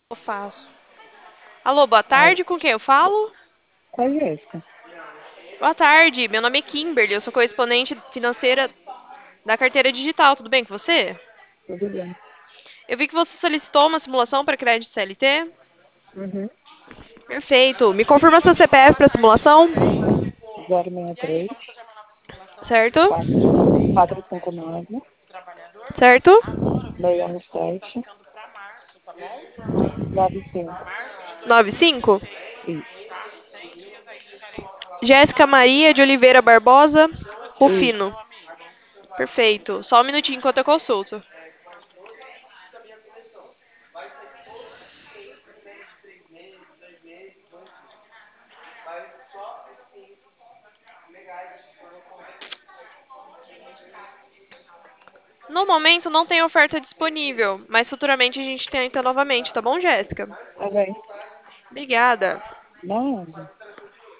Eu faço. Alô, boa Ai, tarde, com quem eu falo? com a Jéssica. Boa tarde, meu nome é Kimberly, eu sou correspondente financeira da carteira digital, tudo bem com você? Tudo bem? Eu vi que você solicitou uma simulação para crédito CLT. Uhum. Perfeito. Me confirma seu CPF para simulação? 063 Certo? 459 Certo? 617 95. 95. Isso. Jéssica Maria de Oliveira Barbosa, Isso. Rufino. Perfeito. Só um minutinho enquanto eu consulto. No momento não tem oferta disponível, mas futuramente a gente tenta novamente, tá bom, Jéssica? Tá bem. Obrigada. Não.